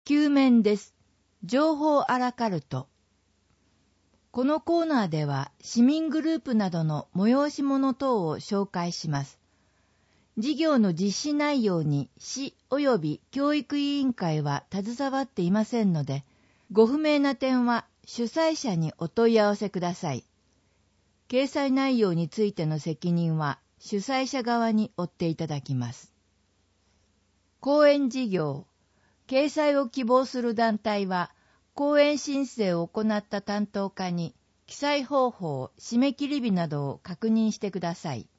9面です。情報アラカルト。このコーナーでは市民グループなどの催し物等を紹介します。事業の実施内容に市及び教育委員会は携わっていませんので、ご不明な点は主催者にお問い合わせください。掲載内容についての責任は主催者側に負っていただきます。講演事業。掲載を希望する団体は、講演申請を行った担当課に記載方法、締め切り日などを確認してください。